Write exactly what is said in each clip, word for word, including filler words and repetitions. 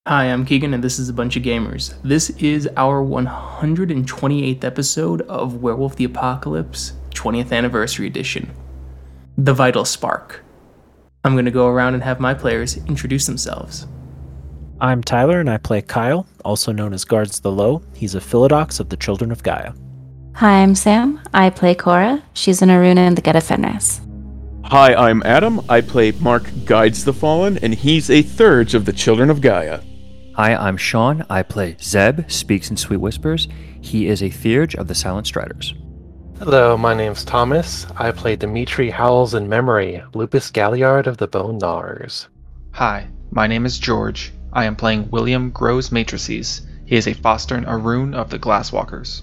Hi, I'm Keegan, and this is A Bunch of Gamers. This is our one hundred twenty-eighth episode of Werewolf the Apocalypse, twentieth Anniversary Edition, The Vital Spark. I'm going to go around and have my players introduce themselves. I'm Tyler, and I play Kyle, also known as Guards the Low. He's a Philodox of the Children of Gaia. Hi, I'm Sam. I play Cora. She's an Aruna in the Geta Fenris. Hi, I'm Adam. I play Mark Guides the Fallen, and he's a Thurge of the Children of Gaia. Hi, I'm Sean. I play Zeb, Speaks in Sweet Whispers. He is a Theurge of the Silent Striders. Hello, my name's Thomas. I play Dimitri Howells in Memory, Lupus Galliard of the Bone Gnawers. Hi, my name is George. I am playing William Grows Matrices. He is a Fostern Arun of the Glasswalkers.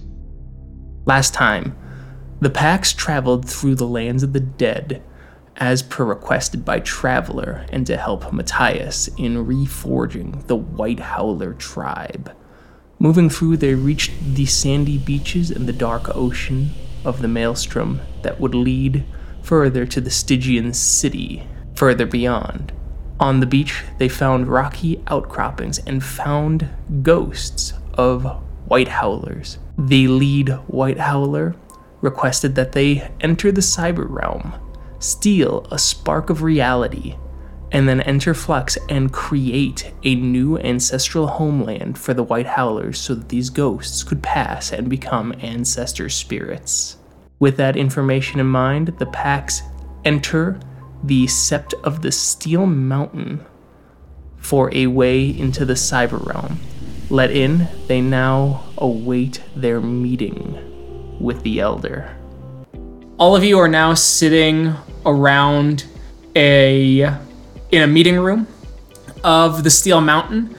Last time, the Pax traveled through the lands of the dead, as per requested by Traveler, and to help Matthias in reforging the White Howler tribe. Moving through, they reached the sandy beaches and the dark ocean of the Maelstrom that would lead further to the Stygian city, further beyond. On the beach, they found rocky outcroppings and found ghosts of White Howlers. The lead White Howler requested that they enter the Cyber Realm, steal a spark of reality, and then enter Flux and create a new ancestral homeland for the White Howlers so that these ghosts could pass and become ancestor spirits. With that information in mind, the Pax enter the Sept of the Steel Mountain for a way into the Cyber Realm. Let in, they now await their meeting with the Elder. All of you are now sitting around a in a meeting room of the Steel Mountain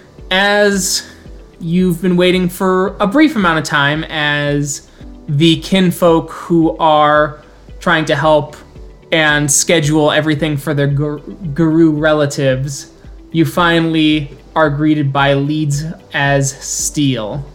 as you've been waiting for a brief amount of time as the kinfolk who are trying to help and schedule everything for their gur- guru relatives. You finally are greeted by leads as Steel.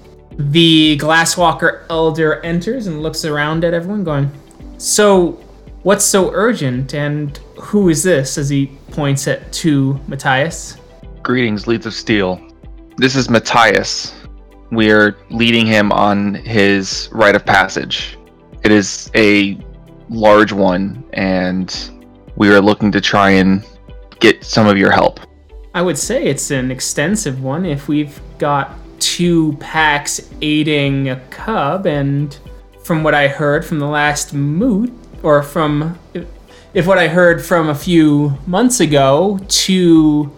The Glasswalker Elder enters and looks around at everyone going, "So, what's so urgent, and who is this?" as he points it to Matthias. Greetings, Leads of Steel. This is Matthias. We are leading him on his rite of passage. It is a large one, and we are looking to try and get some of your help. I would say it's an extensive one if we've got two packs aiding a cub, and from what I heard from the last moot, or from, if, if what I heard from a few months ago, two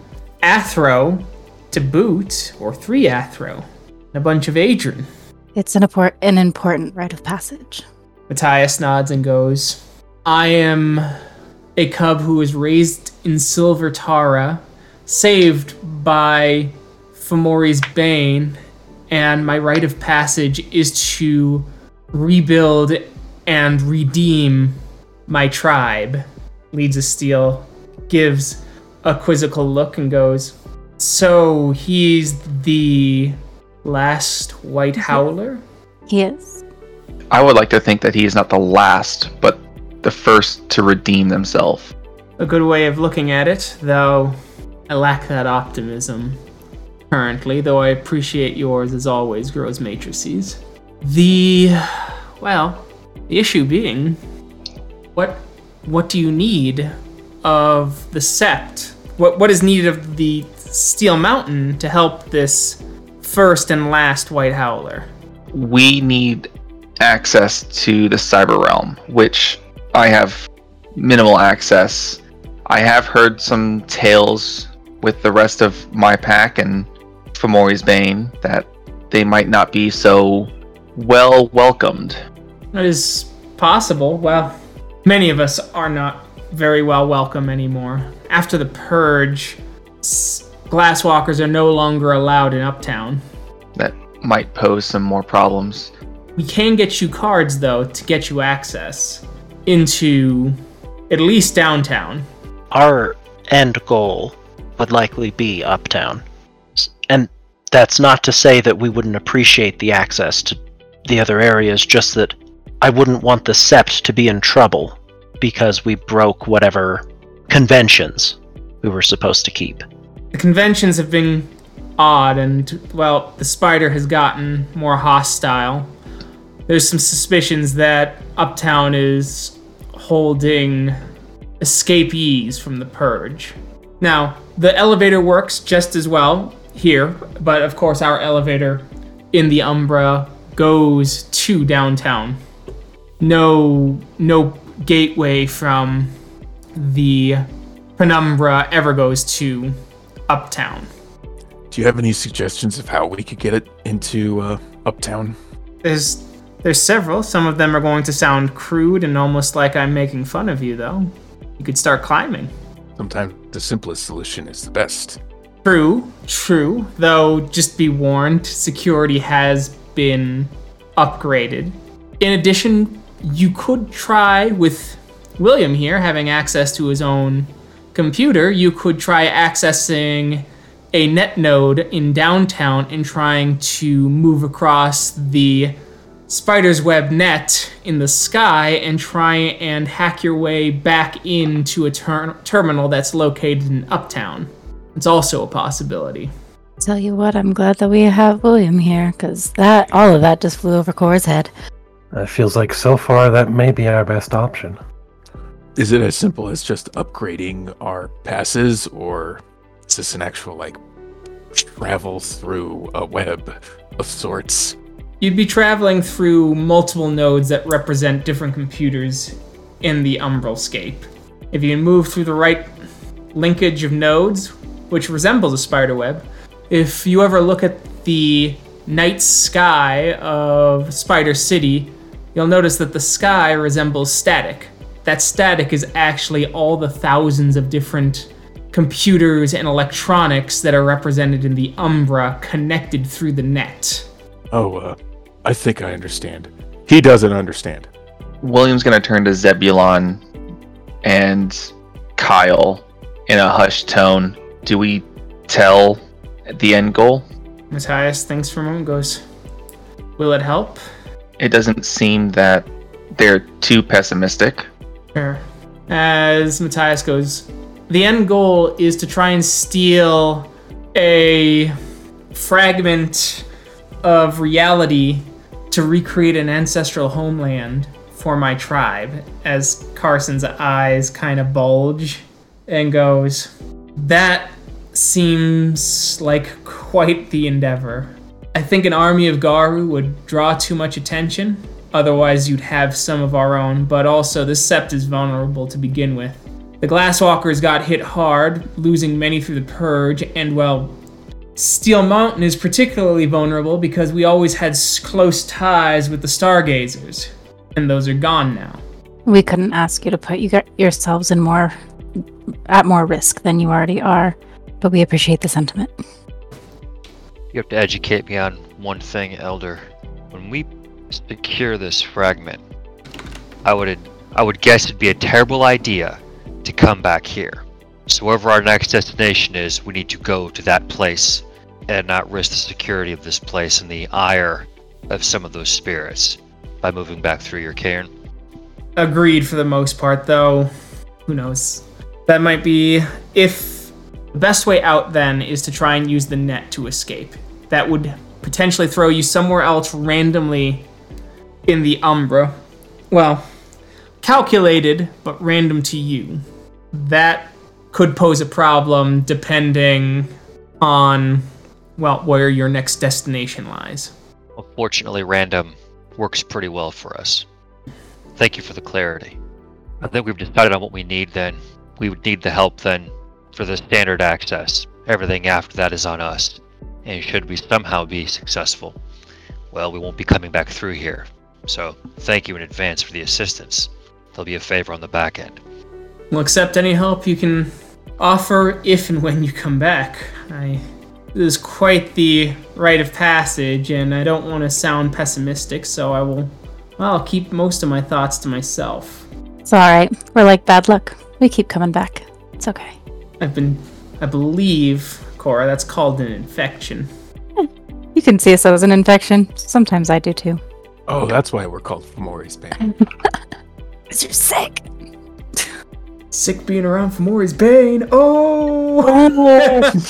Athro to boot, or three Athro, and a bunch of Adrian. It's an, import- an important rite of passage. Matthias nods and goes, "I am a cub who was raised in Silver Tara, saved by Fomori's Bane, and my rite of passage is to rebuild and redeem my tribe." Leads of Steel gives a quizzical look and goes, "So he's the last White Howler?" He is. I would like to think that he is not the last, but the first to redeem themselves. A good way of looking at it, though I lack that optimism currently, though I appreciate yours as always, Grows Matrices. The, well, the issue being, what what do you need of the Sept? What What is needed of the Steel Mountain to help this first and last White Howler? We need access to the Cyber Realm, which I have minimal access. I have heard some tales with the rest of my pack and Fomori's Bane that they might not be so well welcomed. That is possible. Well, many of us are not very well welcome anymore. After the Purge, s- Glasswalkers are no longer allowed in Uptown. That might pose some more problems. We can get you cards, though, to get you access into at least downtown. Our end goal would likely be Uptown. And that's not to say that we wouldn't appreciate the access to the other areas, just that I wouldn't want the Sept to be in trouble because we broke whatever conventions we were supposed to keep. The conventions have been odd, and, well, the spider has gotten more hostile. There's some suspicions that Uptown is holding escapees from the Purge. Now, the elevator works just as well here, but of course our elevator in the Umbra goes to downtown. No, no gateway from the Penumbra ever goes to Uptown. Do you have any suggestions of how we could get it into uh, Uptown? There's there's several. Some of them are going to sound crude and almost like I'm making fun of you, though. You could start climbing. Sometimes the simplest solution is the best. True, true. Though, just be warned, security has been upgraded. In addition, you could try, with William here having access to his own computer, you could try accessing a net node in downtown and trying to move across the spider's web net in the sky and try and hack your way back into a ter- terminal that's located in Uptown. It's also a possibility. Tell you what, I'm glad that we have William here, because that all of that just flew over Cora's head. It feels like so far that may be our best option. Is it as simple as just upgrading our passes, or is this an actual, like, travel through a web of sorts? You'd be traveling through multiple nodes that represent different computers in the Umbralscape. If you move through the right linkage of nodes, which resembles a spider web, if you ever look at the night sky of Spider City, you'll notice that the sky resembles static. That static is actually all the thousands of different computers and electronics that are represented in the Umbra connected through the net. Oh, uh, I think I understand. He doesn't understand. William's gonna turn to Zebulon and Kyle in a hushed tone. Do we tell the end goal? Matthias thinks for a moment, goes, will it help? It doesn't seem that they're too pessimistic. Sure. As Matthias goes, the end goal is to try and steal a fragment of reality to recreate an ancestral homeland for my tribe. As Carson's eyes kind of bulge and goes, that seems like quite the endeavor. I think an army of Garu would draw too much attention. Otherwise, you'd have some of our own, but also the Sept is vulnerable to begin with. The Glasswalkers got hit hard, losing many through the Purge, and well, Steel Mountain is particularly vulnerable because we always had close ties with the Stargazers, and those are gone now. We couldn't ask you to put you yourselves in more at more risk than you already are, but we appreciate the sentiment. You have to educate me on one thing, Elder. When we secure this fragment, I would I would guess it'd be a terrible idea to come back here. So wherever our next destination is, we need to go to that place and not risk the security of this place and the ire of some of those spirits by moving back through your cairn. Agreed for the most part, though. Who knows? That might be... If the best way out, then, is to try and use the net to escape. That would potentially throw you somewhere else randomly in the Umbra. Well, calculated, but random to you. That could pose a problem depending on, well, where your next destination lies. Unfortunately, random works pretty well for us. Thank you for the clarity. I think we've decided on what we need then. We would need the help then for the standard access. Everything after that is on us. And should we somehow be successful, well, we won't be coming back through here. So thank you in advance for the assistance. There'll be a favor on the back end. We'll accept any help you can offer if and when you come back. I, this is quite the rite of passage, and I don't want to sound pessimistic, so I will, well, I'll keep most of my thoughts to myself. It's alright. We're like bad luck. We keep coming back. It's okay. I've been, I believe, Cora, that's called an infection. You can see us as an infection. Sometimes I do too. Oh, that's why we're called Fomori's Bane. Because you're sick. Sick being around Fomori's Bane. Oh!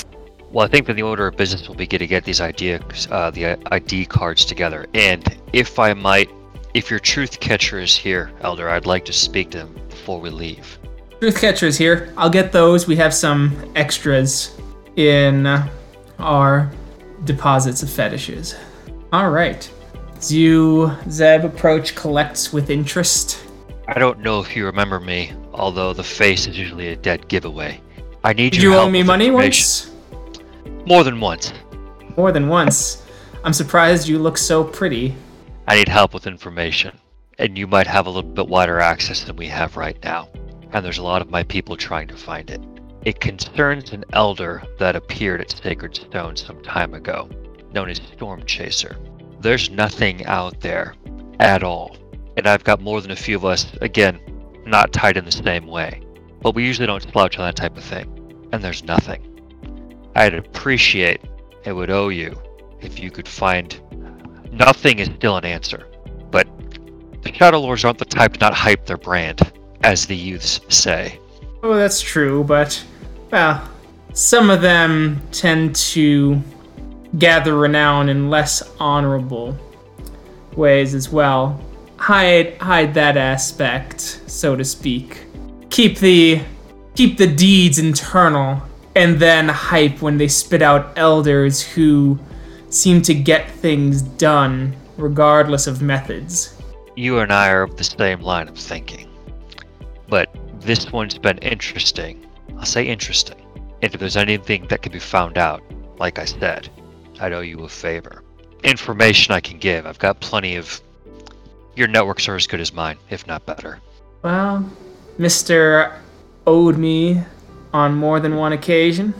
Well, I think that the order of business will be to get these idea, uh, the I D cards together. And if I might, if your truth catcher is here, Elder, I'd like to speak to him before we leave. Truth catcher is here. I'll get those. We have some extras in our deposits of fetishes. All right. As you, Zeb, approach collects with interest. I don't know if you remember me, although the face is usually a dead giveaway. I need Did your you help owe me with money information. once? More than once. More than once. I'm surprised you look so pretty. I need help with information, and you might have a little bit wider access than we have right now. And there's a lot of my people trying to find it. It concerns an elder that appeared at Sacred Stone some time ago, known as Storm Chaser. There's nothing out there at all, and I've got more than a few of us, again, not tied in the same way. But we usually don't slouch on that type of thing, and there's nothing. I'd appreciate, and would owe you, if you could find... Nothing is still an answer, but the Shadow Lords aren't the type to not hype their brand, as the youths say. Oh, that's true, but, well, some of them tend to gather renown in less honorable ways as well. Hide hide that aspect, so to speak. Keep the keep the deeds internal, and then hype when they spit out elders who seem to get things done, regardless of methods. You and I are of the same line of thinking. But this one's been interesting. I'll say interesting. And if there's anything that can be found out, like I said, I'd owe you a favor. Information I can give. I've got plenty of... Your networks are as good as mine, if not better. Well, Mister owed me on more than one occasion.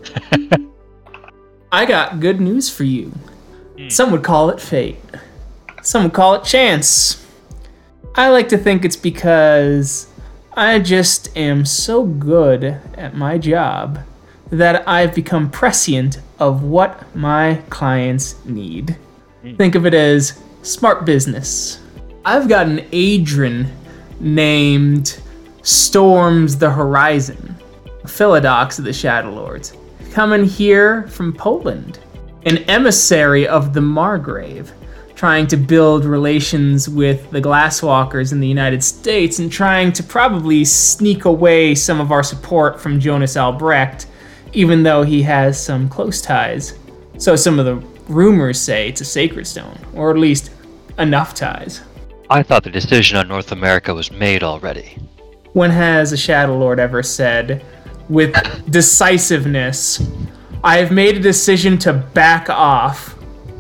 I got good news for you. Mm. Some would call it fate. Some would call it chance. I like to think it's because I just am so good at my job that I've become prescient of what my clients need. Mm. Think of it as smart business. I've got an Adrian named Storms the Horizon, a Philodox of the Shadow Lords, coming here from Poland, an emissary of the Margrave, trying to build relations with the Glasswalkers in the United States and trying to probably sneak away some of our support from Jonas Albrecht, even though he has some close ties. So some of the rumors say to Sacred Stone, or at least enough ties. I thought the decision on North America was made already. When has a Shadow Lord ever said, with decisiveness, I have made a decision to back off?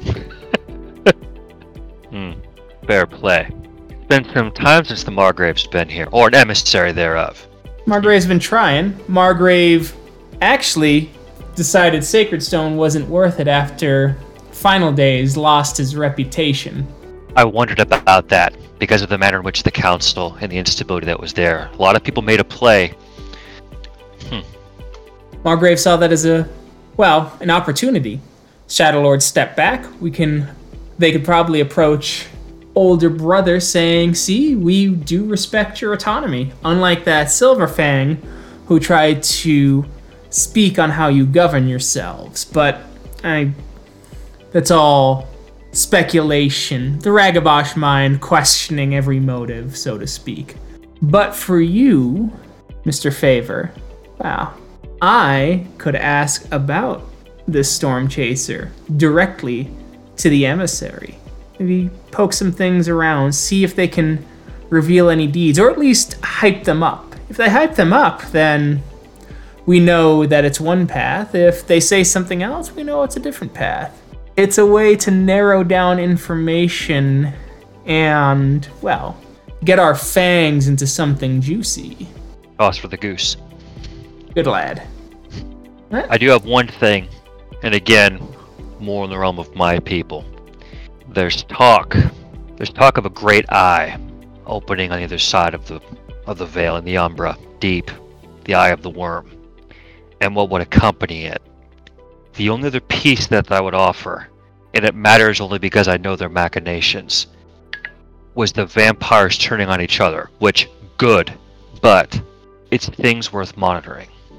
Hmm. Fair play. It's been some time since the Margrave's been here, or an emissary thereof. Margrave's been trying. Margrave actually decided Sacred Stone wasn't worth it after Final Days lost his reputation. I wondered about that, because of the manner in which the council and the instability that was there. A lot of people made a play. Hmm. Margrave saw that as a, well, an opportunity. Shadow Lords step back. We can, they could probably approach older brother saying, see, we do respect your autonomy. Unlike that Silverfang who tried to speak on how you govern yourselves. But I, that's all speculation. The Ragabosh mind questioning every motive, so to speak. But for you, Mister Favor, wow, I could ask about this Storm Chaser directly to the emissary. Maybe poke some things around, see if they can reveal any deeds, or at least hype them up. If they hype them up, then we know that it's one path. If they say something else, we know it's a different path. It's a way to narrow down information and, well, get our fangs into something juicy. Toss for the goose. Good lad. What? I do have one thing, and again, more in the realm of my people. There's talk. There's talk of a great eye opening on either side of the of the veil in the Umbra, deep, the eye of the worm, and what would accompany it. The only other piece that I would offer, and it matters only because I know their machinations, was the vampires turning on each other, which, good, but it's things worth monitoring.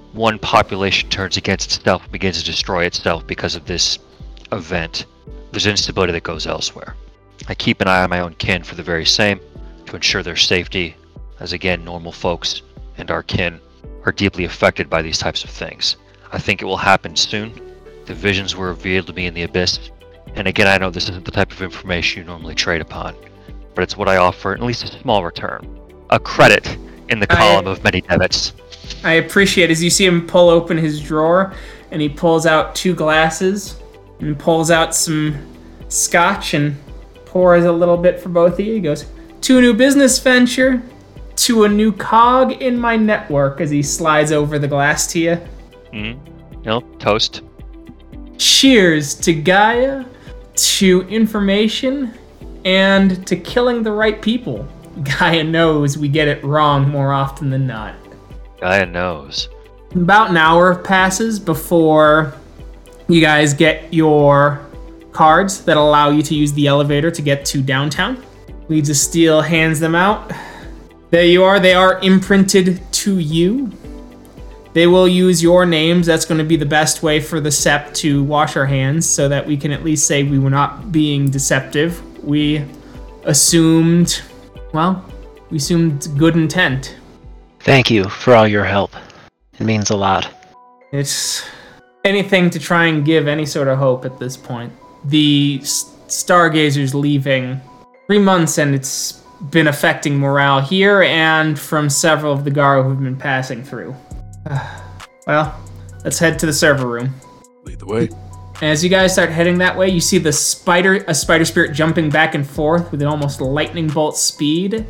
one population turns against itself and begins to destroy itself because of this event, there's instability that goes elsewhere. I keep an eye on my own kin for the very same, to ensure their safety, as again, normal folks and our kin are deeply affected by these types of things. I think it will happen soon. The visions were revealed to me in the Abyss, and again, I know this isn't the type of information you normally trade upon, but it's what I offer, at least a small return. A credit in the column I, of many debits. I appreciate as you see him pull open his drawer, and he pulls out two glasses, and pulls out some scotch, and pours a little bit for both of you. He goes, to a new business venture, to a new cog in my network, as he slides over the glass to you. Mm-hmm. No, toast. Cheers to Gaia, to information, and to killing the right people. Gaia knows we get it wrong more often than not. Gaia knows. About an hour passes before you guys get your cards that allow you to use the elevator to get to downtown. Leads of Steel hands them out. There you are. They are imprinted to you. They will use your names. That's going to be the best way for the S E P to wash our hands so that we can at least say we were not being deceptive. We assumed, well, we assumed good intent. Thank you for all your help. It means a lot. It's anything to try and give any sort of hope at this point. The Stargazer's leaving three months and it's been affecting morale here and from several of the Garo who've been passing through. Well, let's head to the server room. Lead the way. As you guys start heading that way, you see the spider, a spider spirit jumping back and forth with an almost lightning bolt speed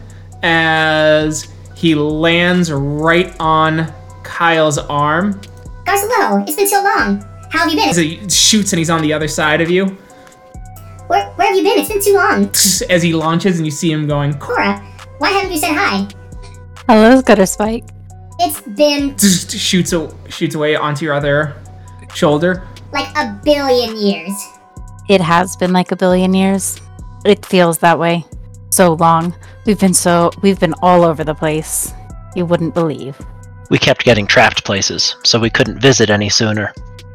as he lands right on Kyle's arm. Garcelo, it's been so long. How have you been? As he shoots and he's on the other side of you. Where, where have you been? It's been too long. As he launches and you see him going, Cora, why haven't you said hi? Hello, Gutter Spike. It's been... Shoots, shoots away onto your other shoulder. Like a billion years. It has been like a billion years. It feels that way. So long. We've been so... We've been all over the place. You wouldn't believe. We kept getting trapped places, so we couldn't visit any sooner.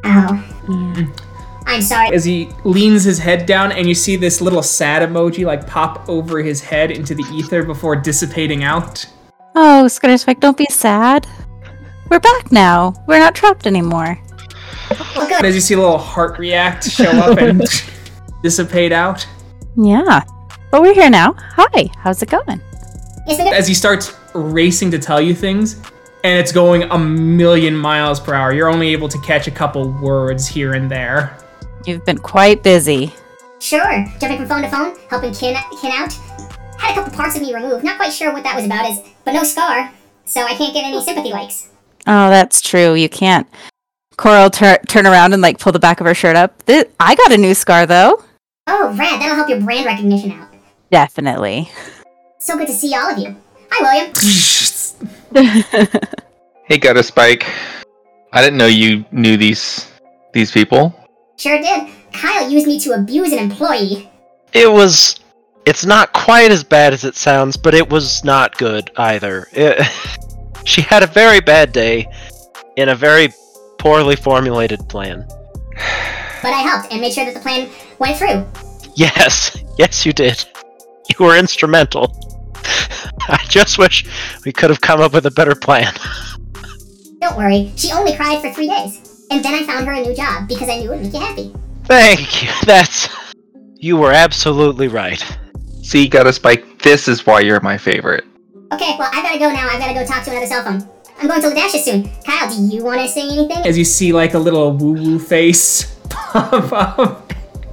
Oh. Yeah. I'm sorry. As he leans his head down and you see this little sad emoji like pop over his head into the ether before dissipating out. Oh, Gutter Spike, don't be sad. We're back now. We're not trapped anymore. Well, good. As you see a little heart react, show up and dissipate out. Yeah. But we're here now. Hi. How's it going? It's been good. As he starts racing to tell you things, and it's going a million miles per hour. You're only able to catch a couple words here and there. You've been quite busy. Sure. Jumping from phone to phone, helping kin, kin out. Had a couple parts of me removed. Not quite sure what that was about, is, but no scar, so I can't get any sympathy likes. Oh, that's true. You can't. Coral tur- turn around and like pull the back of her shirt up. Th- I got a new scar though. Oh, rad. That'll help your brand recognition out. Definitely. So good to see all of you. Hi, William. Hey, Gutter Spike. I didn't know you knew these these people. Sure did. Kyle used me to abuse an employee. It was... It's not quite as bad as it sounds, but it was not good either. It, she had a very bad day in a very poorly formulated plan. But I helped and made sure that the plan went through. Yes, yes you did. You were instrumental. I just wish we could have come up with a better plan. Don't worry, she only cried for three days. And then I found her a new job because I knew it would make you happy. Thank you, that's... You were absolutely right. See, Gutter Spike, this is why you're my favorite. Okay, well, I've gotta go now. I've gotta go talk to another cell phone. I'm going to Ladash's soon. Kyle, do you want to say anything? As you see like a little woo-woo face pop up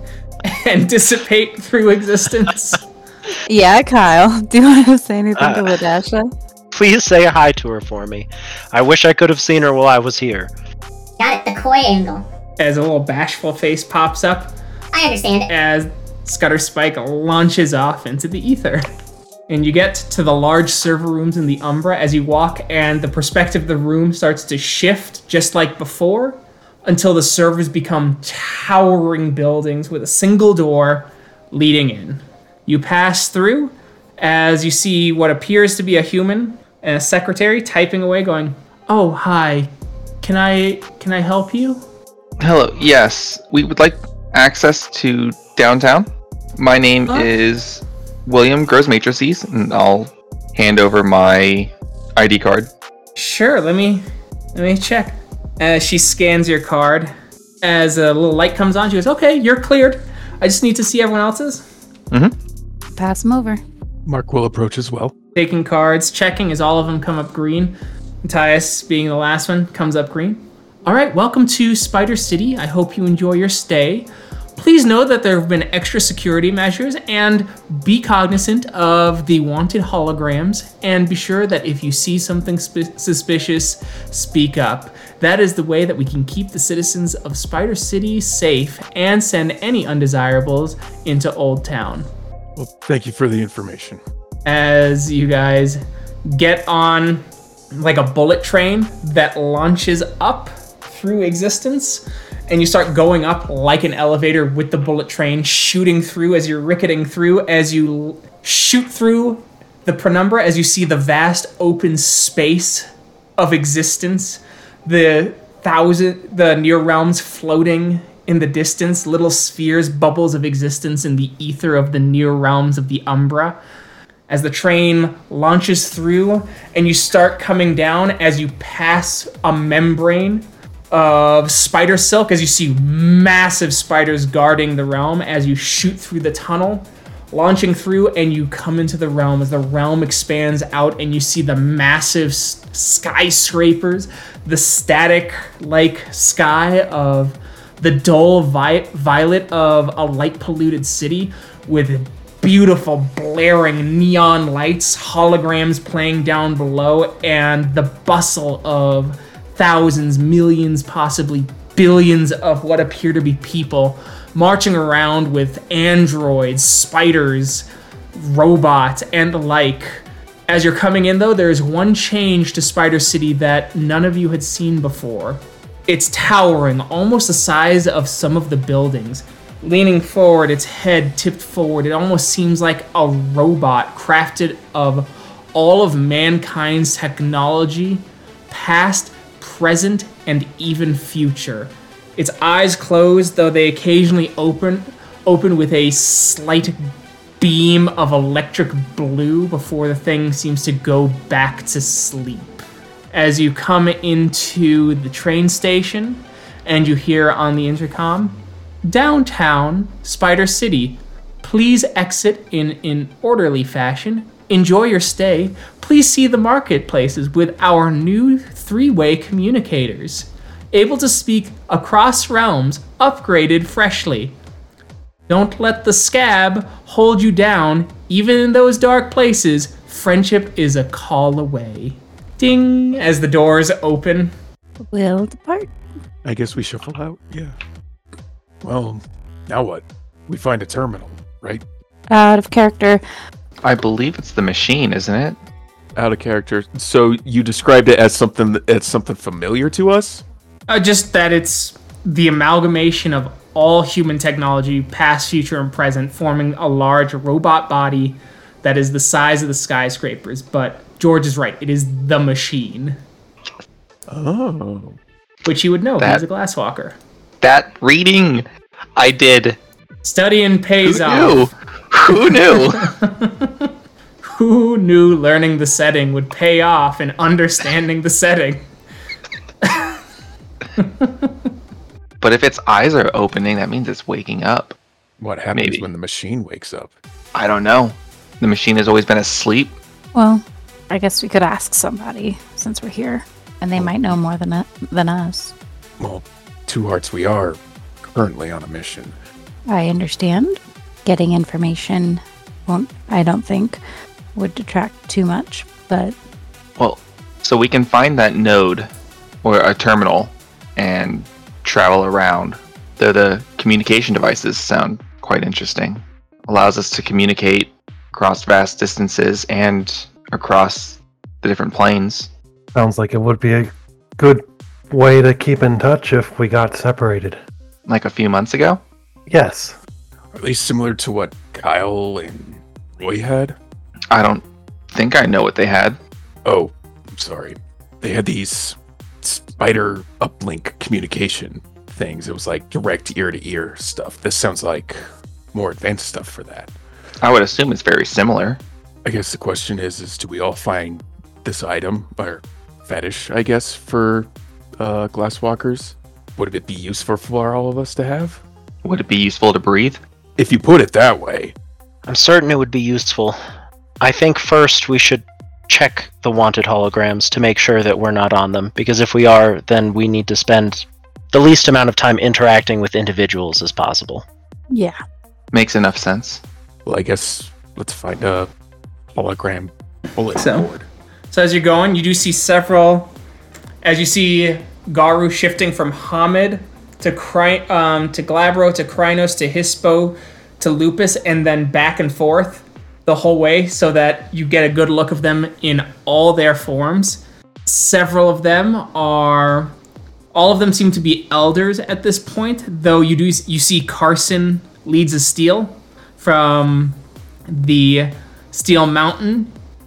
and dissipate through existence. Yeah, Kyle. Do you want to say anything Uh, to Ladasha? Please say hi to her for me. I wish I could have seen her while I was here. Got it, the coy angle. As a little bashful face pops up I understand it. as Gutter Spike launches off into the ether. And you get to the large server rooms in the Umbra as you walk, and the perspective of the room starts to shift just like before until the servers become towering buildings with a single door leading in. You pass through as you see what appears to be a human and a secretary typing away going, "Oh, hi. can I can I help you? Hello. Yes, we would like access to downtown. My name Huh? is William Gross Matrices, and I'll hand over my I D card. Sure. Let me let me check. As she scans your card, as a little light comes on, she goes, "Okay, you're cleared. I just need to see everyone else's." Mm-hmm. Pass them over. Mark will approach as well. Taking cards, checking as all of them come up green. Matthias, being the last one, comes up green. All right, welcome to Spider City. I hope you enjoy your stay. Please know that there have been extra security measures, and be cognizant of the wanted holograms, and be sure that if you see something sp- suspicious, speak up. That is the way that we can keep the citizens of Spider City safe and send any undesirables into Old Town. Well, thank you for the information. As you guys get on like a bullet train that launches up through existence, and you start going up like an elevator with the bullet train shooting through as you're ricketing through, as you shoot through the penumbra, as you see the vast open space of existence, the thousand, the near realms floating in the distance, little spheres, bubbles of existence in the ether of the near realms of the Umbra. As the train launches through and you start coming down, as you pass a membrane of spider silk, as you see massive spiders guarding the realm, as you shoot through the tunnel, launching through, and you come into the realm as the realm expands out and you see the massive s- skyscrapers, the static-like sky of the dull vi- violet of a light-polluted city with beautiful blaring neon lights, holograms playing down below, and the bustle of thousands, millions, possibly billions of what appear to be people marching around with androids, spiders, robots, and the like. As you're coming in, though, there's one change to Spider City that none of you had seen before. It's towering, almost the size of some of the buildings. Leaning forward, its head tipped forward, it almost seems like a robot crafted of all of mankind's technology, past, present, and even future. Its eyes closed, though they occasionally open, open with a slight beam of electric blue before the thing seems to go back to sleep. As you come into the train station, and you hear on the intercom, "Downtown, Spider City. Please exit in an orderly fashion. Enjoy your stay. Please see the marketplaces with our new three-way communicators. Able to speak across realms, upgraded freshly. Don't let the scab hold you down. Even in those dark places, friendship is a call away." Ding, as the doors open. We'll depart. I guess we shuffle out. Yeah. Well, now what? We find a terminal, right? Out of character. I believe it's the machine, isn't it? Out of character. So you described it as something as something familiar to us? Uh, just that it's the amalgamation of all human technology, past, future, and present, forming a large robot body that is the size of the skyscrapers. But George is right. It is the machine, Oh. which you would know. That- He's a glasswalker. That reading I did. Studying pays Who off. knew? Who knew? Who knew learning the setting would pay off in understanding the setting? But if its eyes are opening, that means it's waking up. What happens Maybe. when the machine wakes up? I don't know. The machine has always been asleep. Well, I guess we could ask somebody since we're here, and they might know more than u- than us. Well, two hearts we are currently on a mission. I understand. Getting information won't, I don't think, would detract too much, but Well, so we can find that node or a terminal and travel around. Though the communication devices sound quite interesting. Allows us to communicate across vast distances and across the different planes. Sounds like it would be a good way to keep in touch if we got separated. Like a few months ago? Yes. Are they similar to what Kyle and Roy had? I don't think I know what they had. Oh, I'm sorry. They had these spider uplink communication things. It was like direct ear to ear stuff. This sounds like more advanced stuff for that. I would assume it's very similar. I guess the question is, is do we all find this item, or fetish, I guess, for uh, glasswalkers? Would it be useful for all of us to have? Would it be useful to breathe? If you put it that way. I'm certain it would be useful. I think first we should check the wanted holograms to make sure that we're not on them, because if we are, then we need to spend the least amount of time interacting with individuals as possible. Yeah. Makes enough sense. Well, I guess let's find a hologram bulletin So- board. So as you're going, you do see several. As you see Garu shifting from Hamid to Cry, um, to Glabro to Krynos to Hispo to Lupus, and then back and forth the whole way, so that you get a good look of them in all their forms. Several of them are. All of them seem to be elders at this point, though you do you see Carson leads a steel from the Steel Mountain,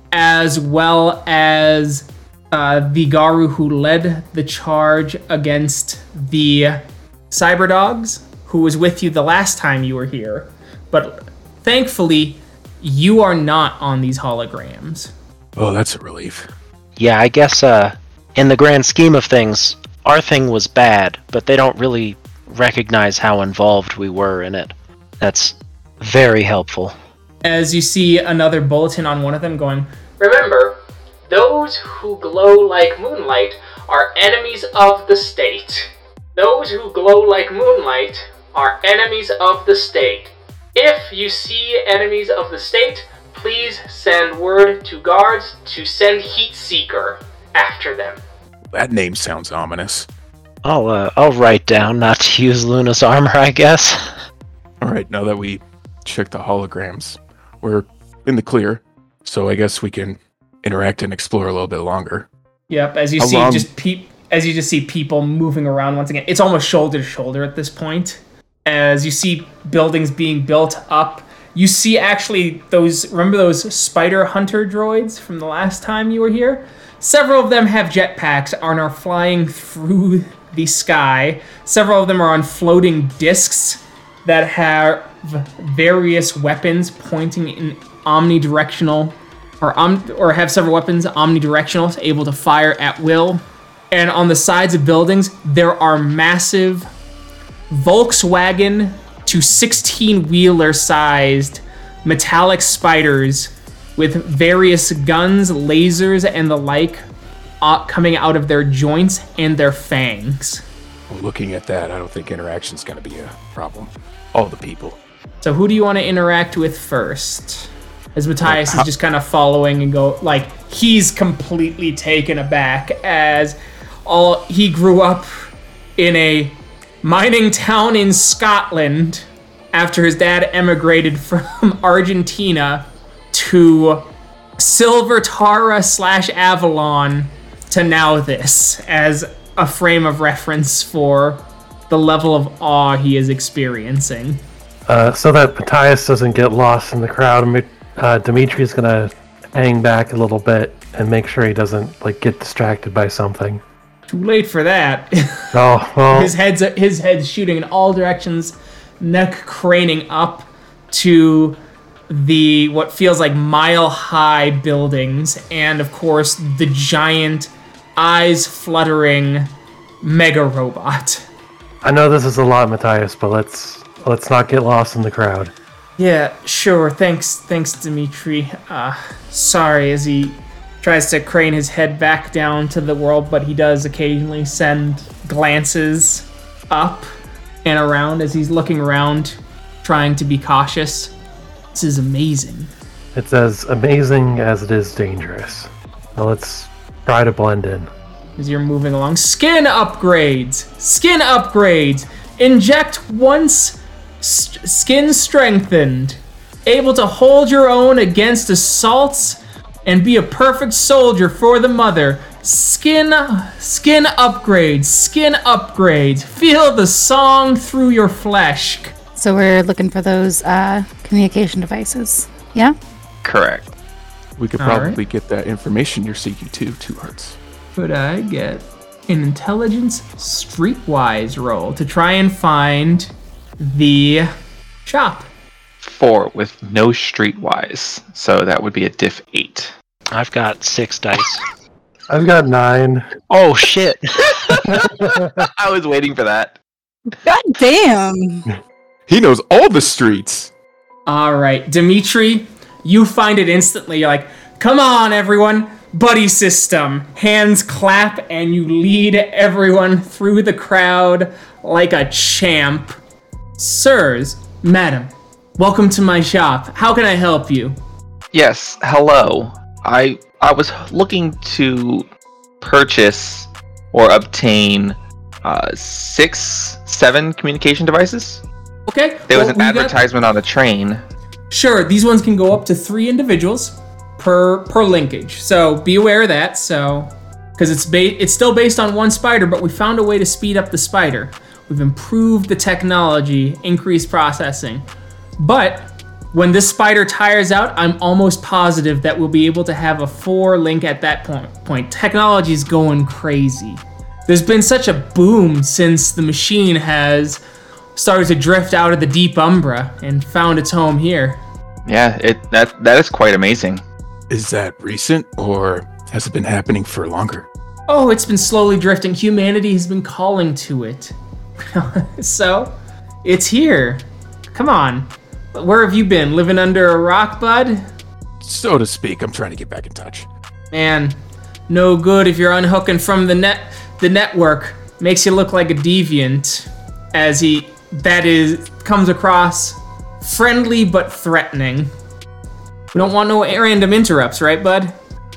as well as uh, the Garu who led the charge against the Cyber Dogs, who was with you the last time you were here. But thankfully, you are not on these holograms. Oh, that's a relief. Yeah, I guess uh, in the grand scheme of things, our thing was bad, but they don't really recognize how involved we were in it. That's very helpful. As you see another bulletin on one of them going, remember, those who glow like moonlight are enemies of the state. Those who glow like moonlight are enemies of the state. If you see enemies of the state, please send word to guards to send Heat Seeker after them. That name sounds ominous. I'll, uh, I'll write down not to use Luna's armor, I guess. All right, now that we checked the holograms, we're in the clear, so I guess we can interact and explore a little bit longer. Yep, as you How see long- just peop- as you just see people moving around once again. It's almost shoulder to shoulder at this point. As you see buildings being built up, you see actually those, remember those spider hunter droids from the last time you were here? Several of them have jetpacks and are flying through the sky. Several of them are on floating discs that have various weapons pointing in omnidirectional, or om- or have several weapons omnidirectional, able to fire at will. And on the sides of buildings, there are massive Volkswagen to sixteen-wheeler sized metallic spiders with various guns, lasers, and the like uh, coming out of their joints and their fangs. Well, looking at that, I don't think interaction's going to be a problem. All the people. So who do you want to interact with first? As Matthias How- is just kind of following and go, like, he's completely taken aback as all he grew up in a mining town in Scotland after his dad emigrated from Argentina to Silver Tara slash Avalon to now this as a frame of reference for the level of awe he is experiencing. Uh, so that Matthias doesn't get lost in the crowd, Mi- uh, Dimitri's gonna hang back a little bit and make sure he doesn't like get distracted by something. Too late for that. Oh, well, his head's his head's shooting in all directions, neck craning up to the what feels like mile high buildings, and of course the giant eyes fluttering mega robot. I know this is a lot, Matthias, but let's let's not get lost in the crowd. Yeah, sure. Thanks, thanks, Dimitri. Uh, sorry, as he tries to crane his head back down to the world, but he does occasionally send glances up and around as he's looking around, trying to be cautious. This is amazing. It's as amazing as it is dangerous. Now let's try to blend in. As you're moving along, skin upgrades, skin upgrades. Inject once, st- skin strengthened, able to hold your own against assaults and be a perfect soldier for the mother. Skin, skin upgrades, skin upgrades. Feel the song through your flesh. So we're looking for those uh, communication devices. Yeah? Correct. We could All probably right. get that information you're seeking too, Two Hearts. Could I get an intelligence streetwise roll to try and find the shop. Four with no streetwise, so that would be a diff eight. I've got six dice. I've got nine. Oh shit! I was waiting for that. God damn. He knows all the streets. All right, Dimitri, you find it instantly. You're like, come on, everyone. Buddy system. Hands clap, and you lead everyone through the crowd like a champ. Sirs, madam, welcome to my shop. How can I help you? Yes, hello. I I was looking to purchase or obtain uh, six, seven communication devices. Okay. There was well, an we got- advertisement on the train. Sure, these ones can go up to three individuals per per linkage. So be aware of that. So, because it's ba- it's still based on one spider, but we found a way to speed up the spider. We've improved the technology, increased processing. But when this spider tires out, I'm almost positive that we'll be able to have a four link at that point. Point. Technology's going crazy. There's been such a boom since the machine has started to drift out of the deep umbra and found its home here. Yeah, it that that is quite amazing. Is that recent, or has it been happening for longer? Oh, it's been slowly drifting. Humanity has been calling to it. So, it's here. Come on. Where have you been? Living under a rock, bud? So to speak, I'm trying to get back in touch. Man, no good if you're unhooking from the net. The network makes you look like a deviant, as he that is comes across friendly but threatening. We don't want no random interrupts, right, bud?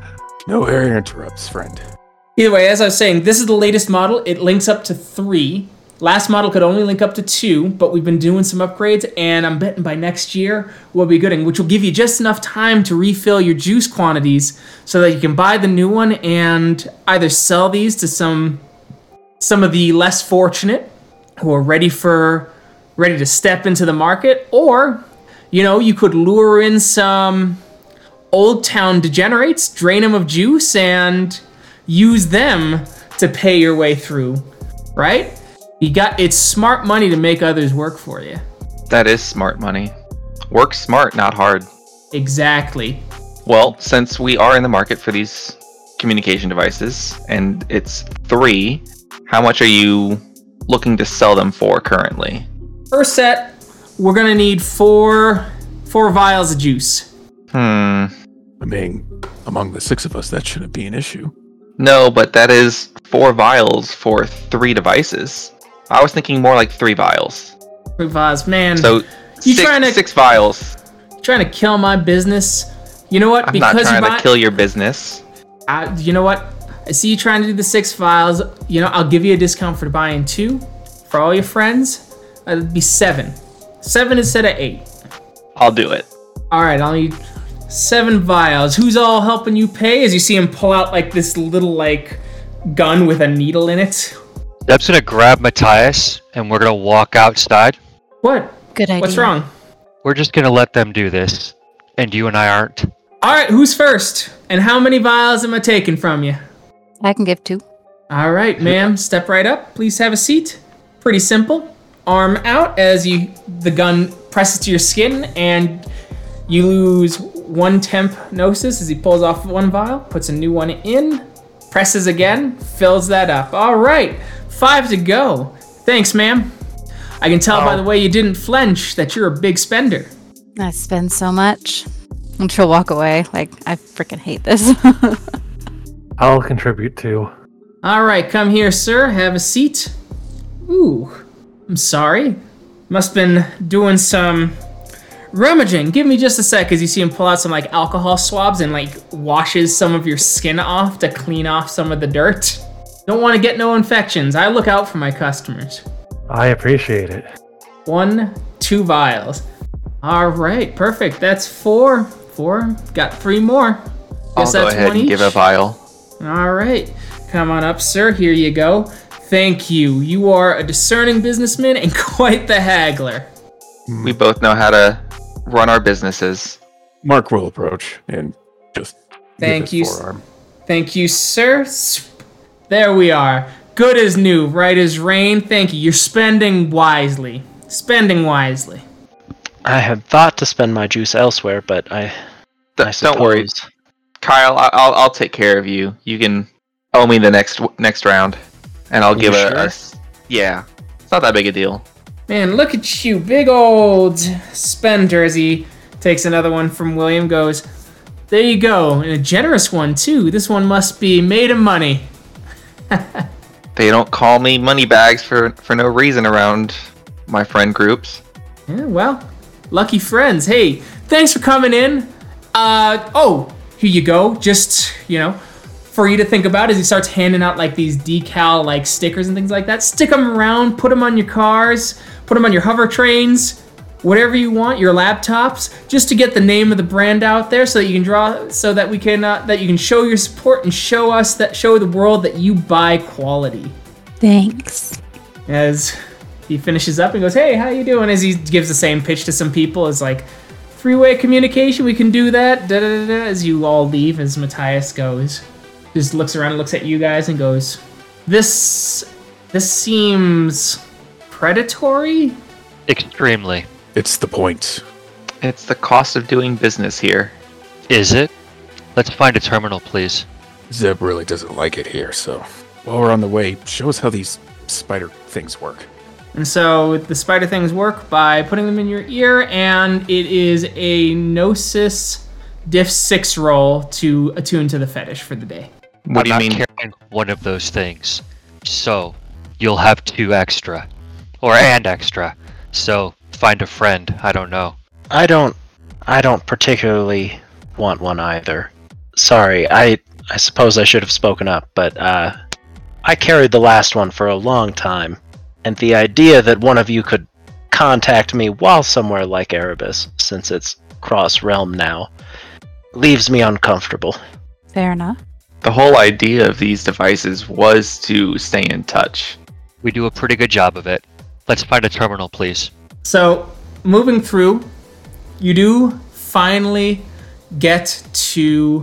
No air interrupts, friend. Either way, as I was saying, this is the latest model. It links up to three. Last model could only link up to two, but we've been doing some upgrades, and I'm betting by next year we'll be good, which will give you just enough time to refill your juice quantities so that you can buy the new one and either sell these to some some of the less fortunate who are ready for ready to step into the market, or you know, you could lure in some old town degenerates, drain them of juice, and use them to pay your way through, right? You got it's smart money to make others work for you. That is smart money. Work smart, not hard. Exactly. Well, since we are in the market for these communication devices, and it's three, how much are you looking to sell them for currently? First set, we're gonna need four four vials of juice. Hmm. I mean, among the six of us, that shouldn't be an issue. No, but that is four vials for three devices. I was thinking more like three vials. Three vials, man. So You six, trying to- six vials. Trying to kill my business. You know what? I'm not trying you to buy- kill your business. I, you know what? I see you trying to do the six vials. You know, I'll give you a discount for buying two for all your friends. It'd be seven. Seven instead of eight. I'll do it. All right, I'll need seven vials. Who's all helping you pay? As you see him pull out like this little like gun with a needle in it. Deb's gonna grab Matthias and we're gonna walk outside. What? Good idea. What's wrong? We're just gonna let them do this. And you and I aren't. All right, who's first? And how many vials am I taking from you? I can give two. All right, ma'am, step right up. Please have a seat. Pretty simple. Arm out as you the gun presses to your skin, and you lose one temp gnosis as he pulls off one vial, puts a new one in, presses again, fills that up. All right, five to go. Thanks, ma'am. I can tell by the way you didn't flinch that you're a big spender. I spend so much. And she'll walk away. Like, I freaking hate this. I'll contribute too. All right, come here, sir. Have a seat. Ooh, I'm sorry. Must been doing some rummaging. Give me just a sec as you see him pull out some like alcohol swabs and like washes some of your skin off to clean off some of the dirt. Don't want to get no infections. I look out for my customers. I appreciate it. One, two vials. All right, perfect. That's four. Four. Got three more. I'll Guess go that's ahead one and each. give a vial. All right. Come on up, sir. Here you go. Thank you. You are a discerning businessman and quite the haggler. We both know how to run our businesses. Mark will approach and just Thank give you, his s- forearm. Thank you, sir. There we are. Good as new, right as rain. Thank you. You're spending wisely. Spending wisely. I had thought to spend my juice elsewhere, but I, Th- I suppose... Don't worry, Kyle. I- I'll I'll take care of you. You can owe me the next next round, and I'll You give a, sure? a s- yeah. It's not that big a deal. Man, look at you, big old spender. As he takes another one from William, goes, there you go, and a generous one too. This one must be made of money. They don't call me money bags for for no reason around my friend groups. Yeah, well, lucky friends. Hey, thanks for coming in. Uh, oh, here you go. Just, you know, for you to think about as he starts handing out like these decal like stickers and things like that. Stick them around, put them on your cars, put them on your hover trains, whatever you want, your laptops, just to get the name of the brand out there so that you can draw, so that we can, uh, that you can show your support and show us that, show the world that you buy quality. Thanks. As he finishes up and goes, hey, how you doing? As he gives the same pitch to some people, it's like, three-way communication, we can do that, da da da. As you all leave, as Matthias goes, just looks around and looks at you guys and goes, this, this seems predatory? Extremely. It's the point. It's the cost of doing business here. Is it? Let's find a terminal, please. Zeb really doesn't like it here, so while we're on the way, show us how these spider things work. And so the spider things work by putting them in your ear, and it is a Gnosis Diff six roll to attune to the fetish for the day. What I'm do you not mean? carrying one of those things. So, you'll have two extra. Or and extra. So, find a friend. I don't know. I don't... I don't particularly want one either. Sorry, I... I suppose I should have spoken up, but, uh... I carried the last one for a long time, and the idea that one of you could contact me while somewhere like Erebus, since it's cross-realm now, leaves me uncomfortable. Fair enough. The whole idea of these devices was to stay in touch. We do a pretty good job of it. Let's find a terminal, please. So, moving through, you do finally get to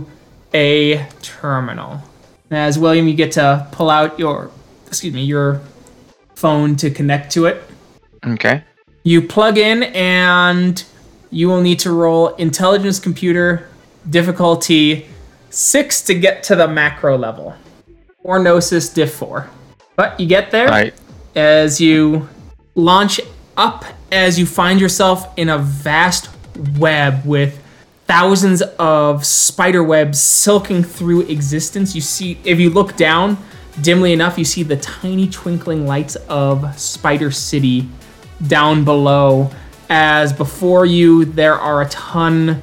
a terminal. As William, you get to pull out your, excuse me, your phone to connect to it. Okay. You plug in, and you will need to roll intelligence computer difficulty six to get to the macro level, or Gnosis diff four. But you get there. All right. As you launch up, as you find yourself in a vast web with thousands of spider webs silking through existence. You see, if you look down dimly enough, you see the tiny twinkling lights of Spider City down below. As before you, there are a ton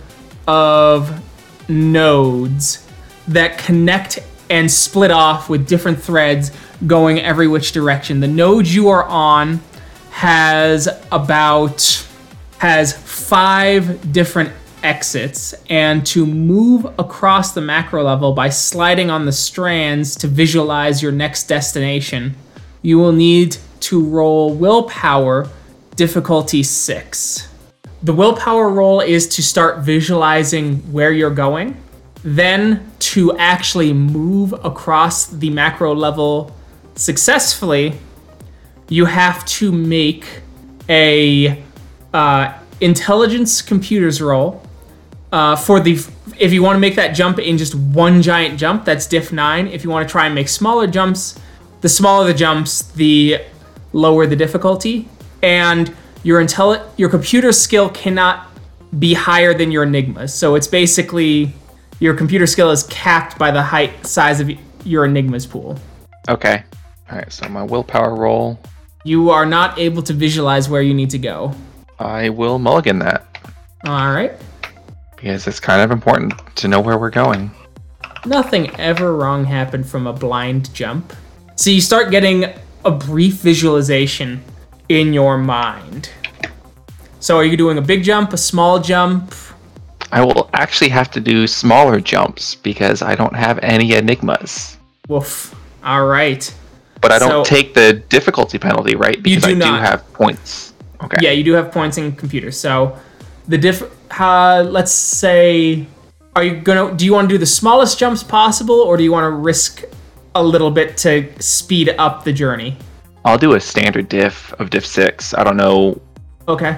of nodes that connect and split off with different threads going every which direction. The node you are on has about has five different exits, and to move across the macro level by sliding on the strands to visualize your next destination, you will need to roll willpower difficulty six. The willpower roll is to start visualizing where you're going, then to actually move across the macro level successfully, you have to make a uh, intelligence computers roll. Uh, for the, if you want to make that jump in just one giant jump, that's diff nine. If you want to try and make smaller jumps, the smaller the jumps, the lower the difficulty. And your intelli- your computer skill cannot be higher than your enigmas. So it's basically, your computer skill is capped by the height size of your enigmas pool. Okay. All right. So my willpower roll. You are not able to visualize where you need to go. I will mulligan that All right. because it's kind of important to know where we're going. Nothing ever wrong happened from a blind jump. So you start getting a brief visualization in your mind. So are you doing a big jump, a small jump? I will actually have to do smaller jumps because I don't have any enigmas. Woof. All right. But I don't So- take the difficulty penalty, right? Because do I do not. have points. Okay. Yeah, you do have points in computers. So the diff, uh, let's say, are you gonna, do you want to do the smallest jumps possible, or do you want to risk a little bit to speed up the journey. I'll do a standard diff of diff six. I don't know. Okay.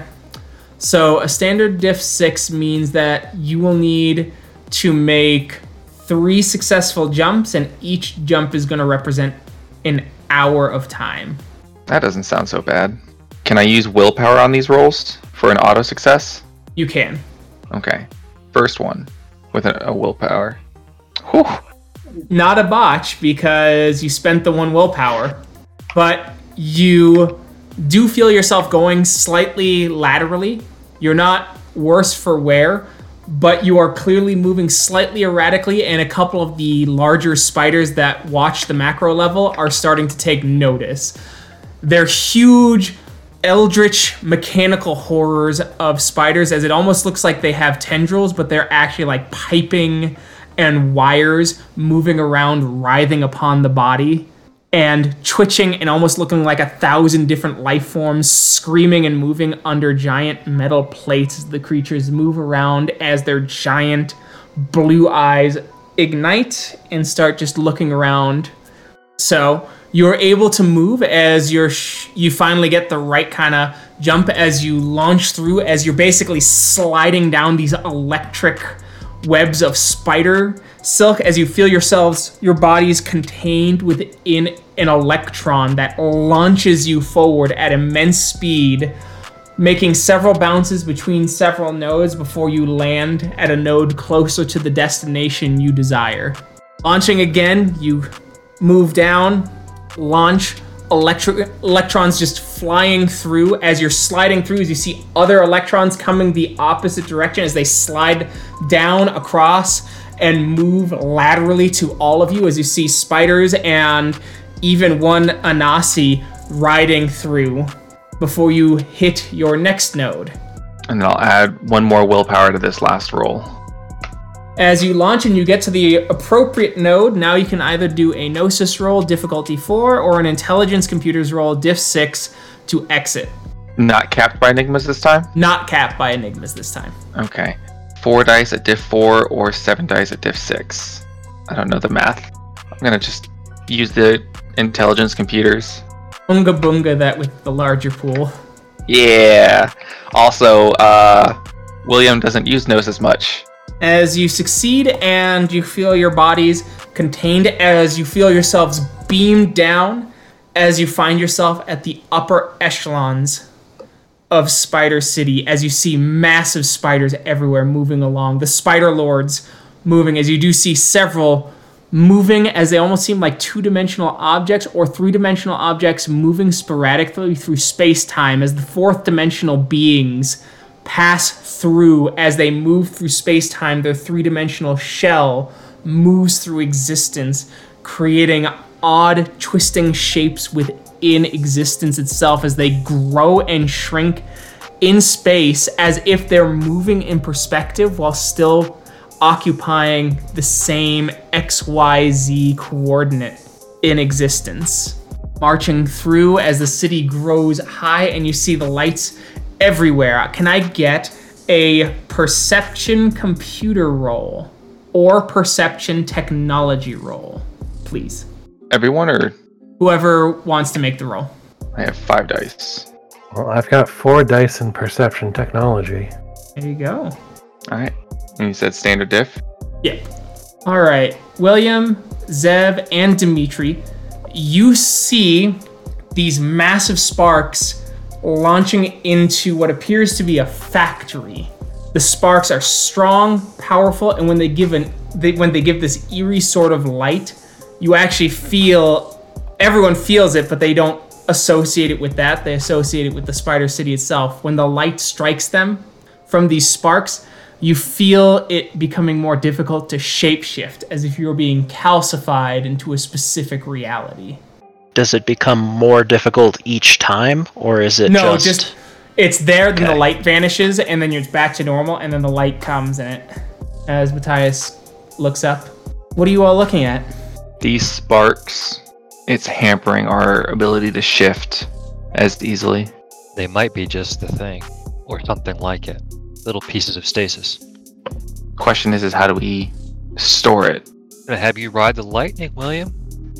So a standard diff six means that you will need to make three successful jumps, and each jump is going to represent an hour of time. That doesn't sound so bad. Can I use willpower on these rolls for an auto success? You can. Okay. First one with a, a willpower. Whew. Not a botch because you spent the one willpower, but you do feel yourself going slightly laterally. You're not worse for wear, but you are clearly moving slightly erratically, and a couple of the larger spiders that watch the macro level are starting to take notice. They're huge, eldritch, mechanical horrors of spiders, as it almost looks like they have tendrils, but they're actually like piping and wires moving around, writhing upon the body, and twitching and almost looking like a thousand different life forms, screaming and moving under giant metal plates as the creatures move around as their giant blue eyes ignite and start just looking around. So you're able to move as you're sh- you finally get the right kind of jump as you launch through, as you're basically sliding down these electric webs of spider silk, as you feel yourselves, your bodies contained within an electron that launches you forward at immense speed, making several bounces between several nodes before you land at a node closer to the destination you desire. Launching again, you move down, launch, electro- electrons just flying through. As you're sliding through, as you see other electrons coming the opposite direction as they slide down across and move laterally to all of you, as you see spiders and even one Anasi riding through before you hit your next node. And then I'll add one more willpower to this last roll. As you launch and you get to the appropriate node, now you can either do a Gnosis roll, difficulty four, or an Intelligence Computers roll, diff six, to exit. Not capped by enigmas this time? Not capped by enigmas this time. Okay. Four dice at diff four or seven dice at diff six. I don't know the math. I'm gonna just use the Intelligence Computers. Boonga boonga that with the larger pool. Yeah. Also, uh, William doesn't use Gnosis much. As you succeed and you feel your bodies contained, as you feel yourselves beamed down, as you find yourself at the upper echelons of Spider City, as you see massive spiders everywhere moving along, the Spider Lords moving, as you do see several moving as they almost seem like two-dimensional objects or three-dimensional objects moving sporadically through space-time as the fourth-dimensional beings pass through. As they move through space-time, their three-dimensional shell moves through existence, creating odd, twisting shapes within existence itself as they grow and shrink in space as if they're moving in perspective while still occupying the same X Y Z coordinate in existence. Marching through as the city grows high and you see the lights everywhere. Can I get a perception computer roll or perception technology roll, please? Everyone or? Whoever wants to make the roll. I have five dice. Well, I've got four dice in perception technology. There you go. Alright. And you said standard diff? Yeah. All right. William, Zev, and Dimitri, you see these massive sparks launching into what appears to be a factory. The sparks are strong, powerful, and when they give an they, when they give this eerie sort of light, you actually feel, everyone feels it, but they don't associate it with that. They associate it with the Spider City itself. When the light strikes them from these sparks, you feel it becoming more difficult to shapeshift, as if you were being calcified into a specific reality. Does it become more difficult each time, or is it no, just... just it's there, then Okay. the light vanishes, and then you're back to normal, and then the light comes in it. As Matthias looks up. What are you all looking at? These sparks, it's hampering our ability to shift as easily. They might be just the thing, or something like it. Little pieces of stasis. Question is, is how do we store it? Gonna have you ride the lightning, William?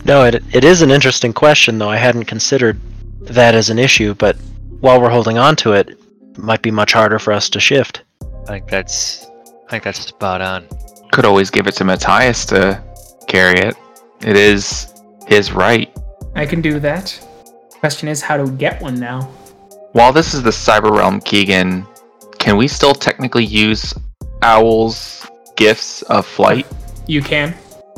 No, it it is an interesting question, though. I hadn't considered that as an issue, but while we're holding on to it, it might be much harder for us to shift. I think that's I think that's spot on. Could always give it to Matthias to carry it. It is his right. I can do that. Question is, how do we get one now? While this is the Cyber Realm, Keegan, can we still technically use Owl's gifts of flight? You can.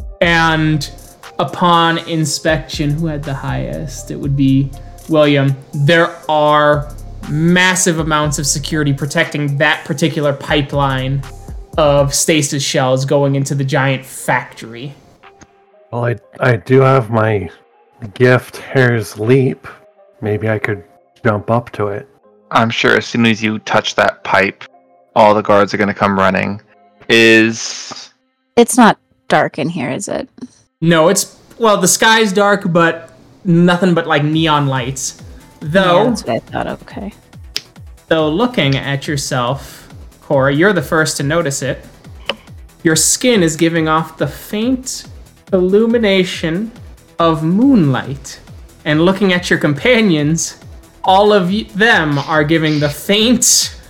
And upon inspection, who had the highest? It would be William. There are massive amounts of security protecting that particular pipeline of stasis shells going into the giant factory. Well, I I do have my gift, Hare's Leap. Maybe I could jump up to it. I'm sure as soon as you touch that pipe, all the guards are going to come running. Is... It's not dark in here, is it? No, it's, well, the sky's dark, but nothing but like neon lights. Though, Yeah, that's what I thought. Okay. though looking at yourself, Cora, you're the first to notice it. Your skin is giving off the faint illumination of moonlight. And looking at your companions, all of y- them are giving the faint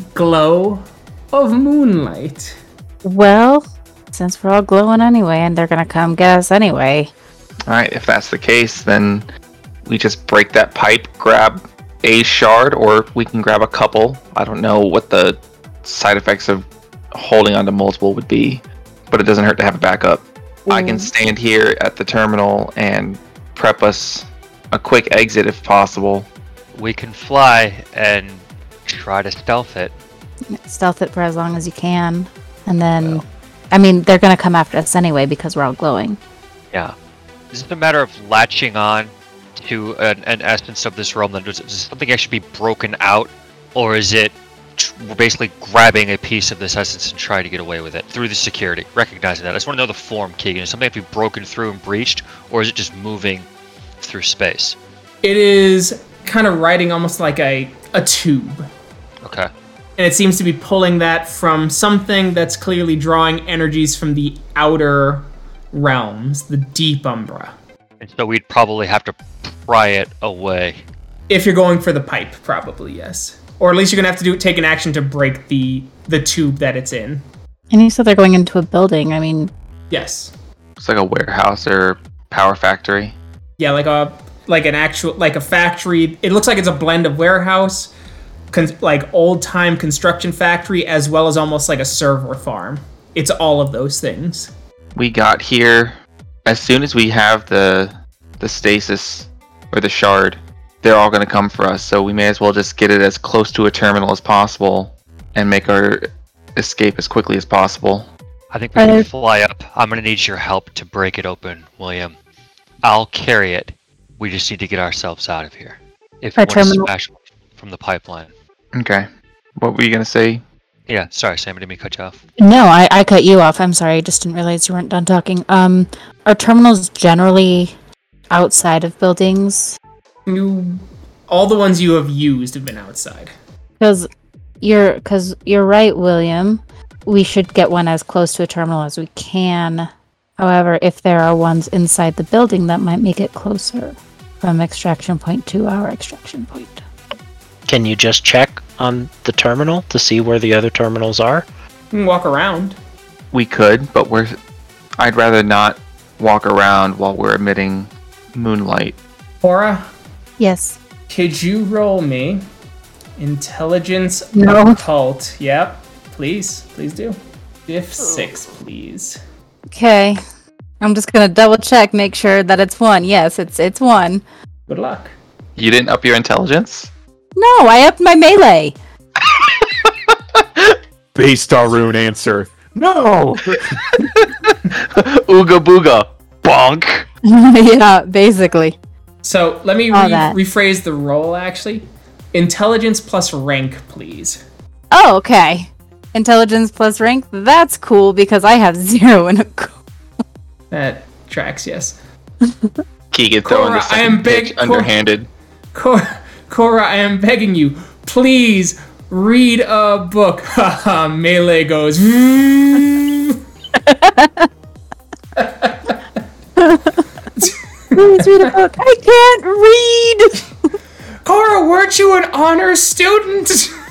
glow of moonlight. Well, since we're all glowing anyway, and they're gonna come get us anyway. Alright, if that's the case, then we just break that pipe, grab a shard, or we can grab a couple. I don't know what the side effects of holding onto multiple would be, but it doesn't hurt to have a backup. I can stand here at the terminal and prep us a quick exit if possible. We can fly and try to stealth it. Stealth it for as long as you can, and then, I mean, they're gonna come after us anyway because we're all glowing. Yeah. Is it a matter of latching on to an, an essence of this realm? That does, does something actually be broken out, or is it tr- we're basically grabbing a piece of this essence and trying to get away with it through the security? Recognizing that, I just want to know the form, Keegan. Is something have to be broken through and breached, or is it just moving through space? It is kind of riding almost like a, a tube. Okay. And it seems to be pulling that from something that's clearly drawing energies from the outer realms, the deep Umbra. And so we'd probably have to pry it away. If you're going for the pipe, probably, yes. Or at least you're going to have to do take an action to break the the tube that it's in. And you said they're going into a building. I mean, Yes. It's like a warehouse or power factory. Yeah, like a like an actual like a factory. It looks like it's a blend of warehouse, con- like old-time construction factory, as well as almost like a server farm. It's all of those things. We got here as soon as we have the the stasis or the shard. They're all going to come for us, so we may as well just get it as close to a terminal as possible and make our escape as quickly as possible. I think we Are can there- fly up. I'm gonna need your help to break it open, William. I'll carry it. We just need to get ourselves out of here. If Our we want to terminal- smash from the pipeline. Okay. What were you going to say? Yeah, sorry, Sam, I didn't mean to cut you off. no, I, I cut you off. I'm sorry. I just didn't realize you weren't done talking. Um, are terminals generally outside of buildings? You, all the ones you have used have been outside. Because you're, because you're right, William. We should get one as close to a terminal as we can. However, if there are ones inside the building, that might make it closer from extraction point to our extraction point. Can you just check on the terminal to see where the other terminals are? You can walk around. We could, but we're. I'd rather not walk around while we're emitting moonlight. Cora, Yes. could you roll me intelligence No. occult? Yep. Please, please do. Diff six, please. Okay. I'm just gonna double check, make sure that it's one. Yes, it's it's one. Good luck. You didn't up your intelligence? No, I upped my melee. Based Darude answer. No! Ooga booga. Bonk. Yeah, basically. So let me All re- that. rephrase the roll, actually. Intelligence plus rank, please. Oh, okay. Intelligence plus rank. That's cool because I have zero in a. That tracks, yes. Keegan throwing Cora, the I am second pitch big- Cora- underhanded. Cora, Cora, I am begging you, please read a book. Haha, melee goes. Please read a book. I can't read. Cora, weren't you an honor student?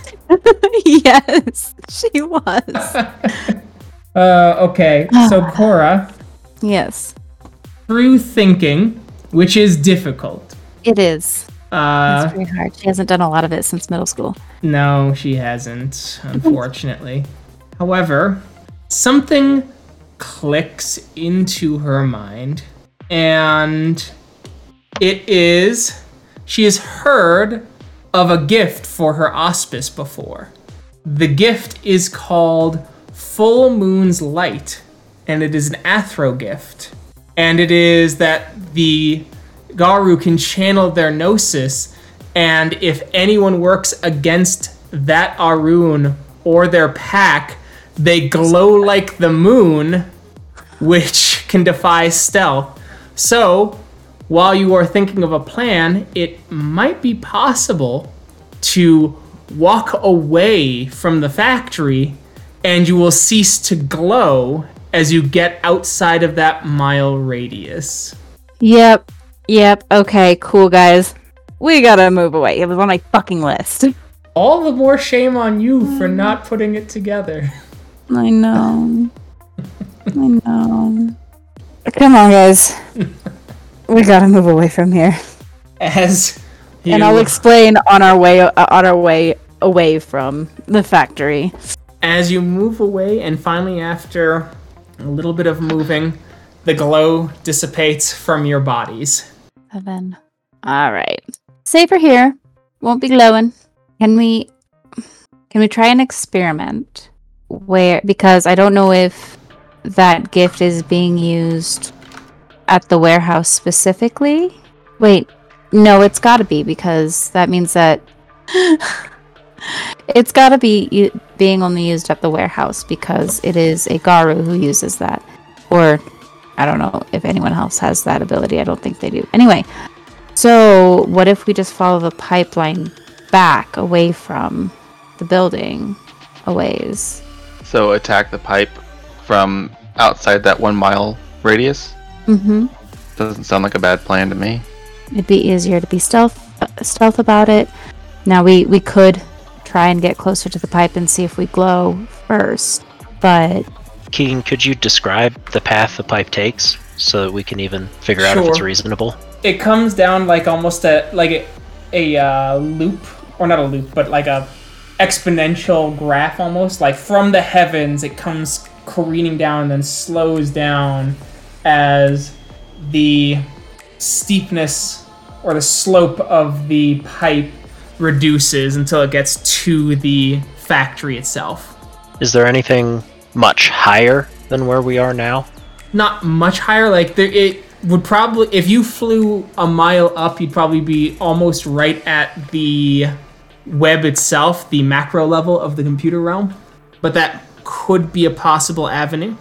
Yes, she was. uh, okay. So Cora, Yes, through thinking, which is difficult. it is. Uh, It's very hard. She hasn't done a lot of it since middle school. no, she hasn't, unfortunately. However, something clicks into her mind, and it is she has heard of a gift for her auspice before. The gift is called Full Moon's Light, and it is an Athro gift. And it is that the Garu can channel their gnosis, and if anyone works against that Arun or their pack, they glow like the moon, which can defy stealth. So, while you are thinking of a plan, it might be possible to walk away from the factory and you will cease to glow as you get outside of that mile radius. Yep. Yep. Okay, cool, guys. We gotta move away. It was on my fucking list. All the more shame on you for not putting it together. I know. I know. Come on, guys. We gotta move away from here. As you, And I'll explain on our way uh, on our way away from the factory. as you move away, and finally after a little bit of moving, the glow dissipates from your bodies. Seven. All right. Safer here. Won't be glowing. Can we? Can we try an experiment where? Because I don't know if that gift is being used at the warehouse specifically. Wait, no, it's got to be because that means that it's got to be u- being only used at the warehouse because it is a Garu who uses that, or I don't know if anyone else has that ability. I don't think they do. Anyway, so what if we just follow the pipeline back away from the building a ways? So attack the pipe from outside that one mile radius? Mm-hmm. Doesn't sound like a bad plan to me. It'd be easier to be stealth uh, stealth about it. Now we we could try and get closer to the pipe and see if we glow first, but Keegan, could you describe the path the pipe takes so that we can even figure out if it's Sure. reasonable? It comes down like almost a like a, a uh, loop, or not a loop, but like a exponential graph almost. Like from the heavens, it comes careening down and then slows down as the steepness or the slope of the pipe reduces until it gets to the factory itself. Is there anything much higher than where we are now? Not much higher, like there, it would probably, if you flew a mile up, you'd probably be almost right at the web itself, the macro level of the computer realm, but that could be a possible avenue.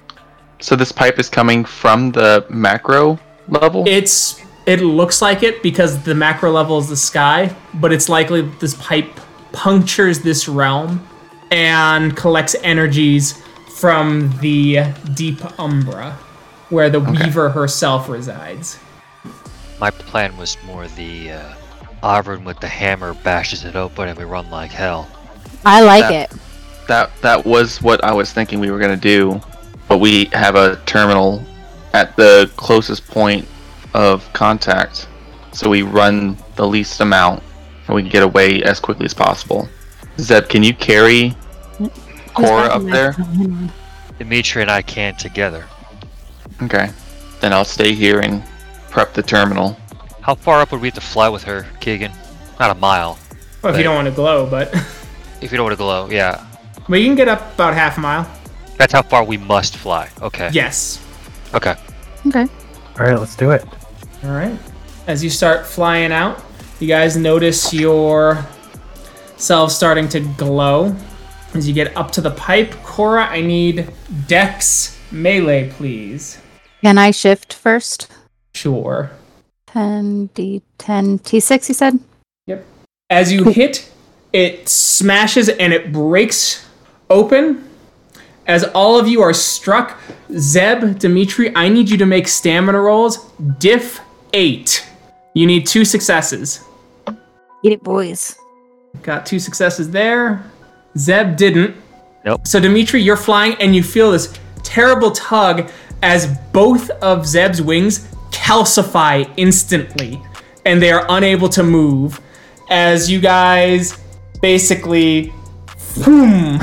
So this pipe is coming from the macro level? It's it looks like it because the macro level is the sky, but it's likely that this pipe punctures this realm and collects energies from the deep umbra, where the Okay. Weaver herself resides. My plan was more the uh, Arvin with the hammer bashes it open and we run like hell. I like That- it. That that was what I was thinking we were gonna do, but we have a terminal at the closest point of contact, so we run the least amount and we can get away as quickly as possible. Zeb, can you carry Cora up there? Dimitri and I can together. Okay, then I'll stay here and prep the terminal. How far up would we have to fly with her, Keegan? Not a mile. Well, if you don't want to glow, but If you don't want to glow, yeah. but you can get up about half a mile. That's how far we must fly. Okay. Yes. Okay. Okay. All right, let's do it. All right. As you start flying out, you guys notice your selves starting to glow. As you get up to the pipe, Cora, I need Dex melee, please. Can I shift first? Sure. ten D ten T six, you said? Yep. As you hit, it smashes and it breaks open. As all of you are struck, Zeb, Dimitri, I need you to make stamina rolls. Diff eight. You need two successes. Get it, boys. Got two successes there. Zeb didn't. Nope. So Dimitri, you're flying and you feel this terrible tug as both of Zeb's wings calcify instantly and they are unable to move as you guys basically boom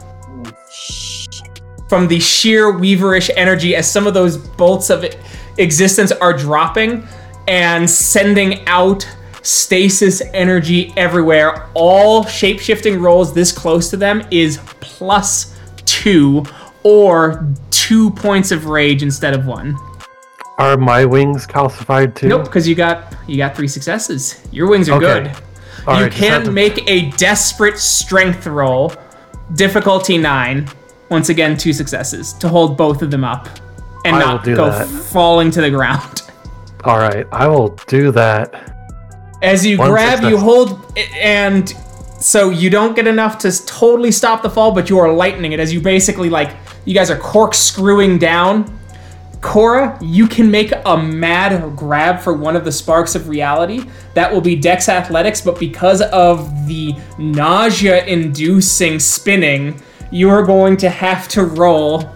from the sheer weaverish energy as some of those bolts of existence are dropping and sending out stasis energy everywhere. All shape-shifting rolls this close to them is plus two or two points of rage instead of one. Are my wings calcified too? Nope, because you got you got three successes. Your wings are Okay. good. All you right, just have can to- make a desperate strength roll, difficulty nine. Once again, two successes to hold both of them up and I will not do go that. falling to the ground. All right, I will do that. As you One grab, you success. hold, and so you don't get enough to totally stop the fall, but you are lightening it as you basically, like, you guys are corkscrewing down. Cora, you can make a mad grab for one of the sparks of reality. That will be Dex Athletics, but because of the nausea-inducing spinning, you are going to have to roll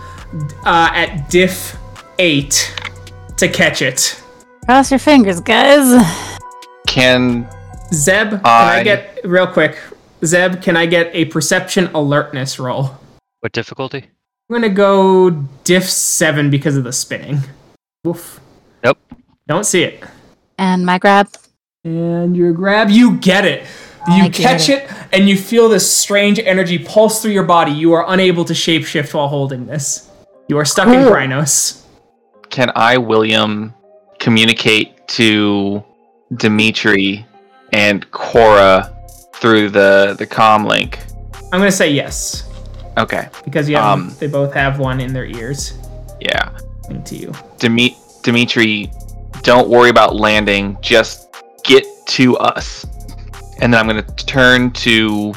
uh, at diff eight to catch it. Cross your fingers, guys. Can Zeb, can I I- get, real quick, Zeb, can I get a perception alertness roll? What difficulty? I'm gonna go diff seven because of the spinning. Oof. Nope. Don't see it. And my grab. And your grab, you get it. You I get catch it. and you feel this strange energy pulse through your body. You are unable to shapeshift while holding this. You are stuck in Cool. Krynos. can I, William, communicate to Dimitri and Cora through the the comm link? I'm gonna say yes Okay. because you have, Um, they both have one in their ears. Yeah. Into you. Dimi- Dimitri, don't worry about landing. Just get to us. And then I'm going to turn to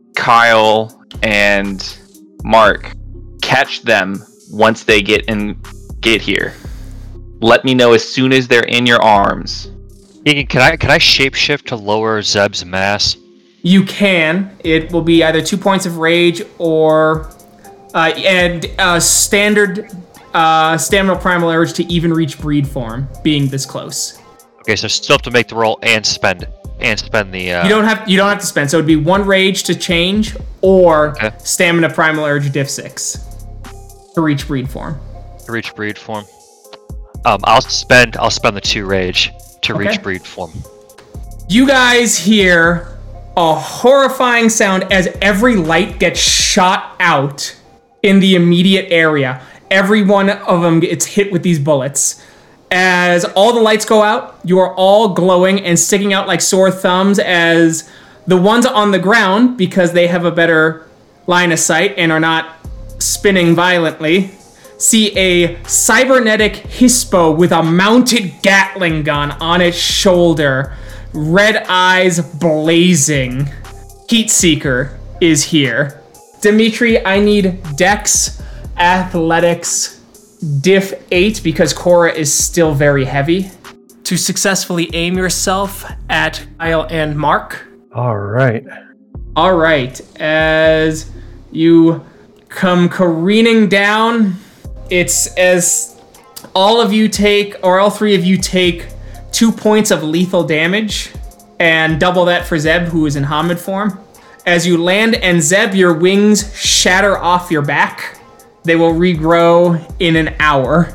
Kyle and Mark. Catch them once they get in, get here. Let me know as soon as they're in your arms. Egan, can I can I shapeshift to lower Zeb's mass? You can. It will be either two points of rage or uh, and uh, standard uh, stamina primal urge to even reach breed form, being this close. Okay, so still have to make the roll and spend and spend the. Uh, You don't have you don't have to spend. So it'd be one rage to change or Okay. stamina primal urge diff six to reach breed form. to reach breed form. Um, I'll spend I'll spend the two rage to Okay. reach breed form. You guys hear a horrifying sound as every light gets shot out in the immediate area. Every one of them gets hit with these bullets. As all the lights go out, you are all glowing and sticking out like sore thumbs as the ones on the ground, because they have a better line of sight and are not spinning violently, see a cybernetic Hispo with a mounted Gatling gun on its shoulder, red eyes blazing. Heatseeker is here. Dimitri, I need Dex, Athletics, Diff eight because Cora is still very heavy to successfully aim yourself at Kyle and Mark. All right. All right, as you come careening down, it's as all of you take, or all three of you take, two points of lethal damage, and double that for Zeb, who is in Hamid form. As you land, and Zeb, your wings shatter off your back. They will regrow in an hour.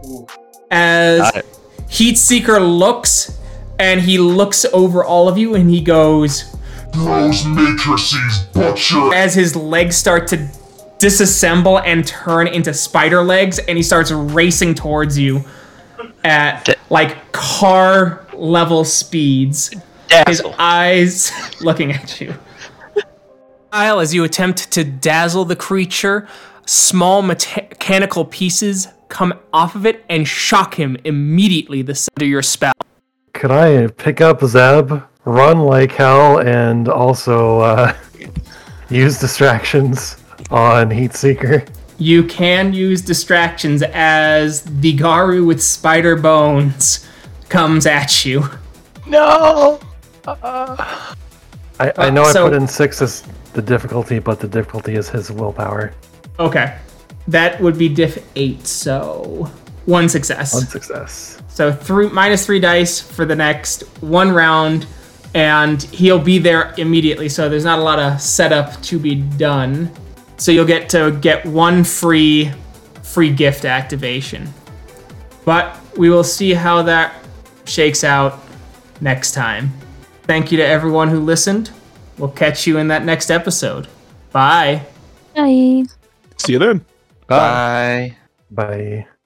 As Got it. Heatseeker looks, and he looks over all of you, and he goes, Those matrices butcher. as his legs start to disassemble and turn into spider legs, and he starts racing towards you at Da- like car level speeds. His Dazzle. eyes looking at you. Kyle, as you attempt to dazzle the creature, small meta- mechanical pieces come off of it and shock him immediately the under your spell. Could I pick up Zeb, run like hell, and also uh, use distractions on Heatseeker? You can use distractions as the Garu with spider bones comes at you. No. I, I know so- I put in six as the difficulty, but the difficulty is his willpower. Okay. That would be diff eight, so one success. One success. So three minus three dice for the next one round, and he'll be there immediately. So there's not a lot of setup to be done. So you'll get to get one free free gift activation. But we will see how that shakes out next time. Thank you to everyone who listened. We'll catch you in that next episode. Bye. Bye. See you then. Bye. Bye.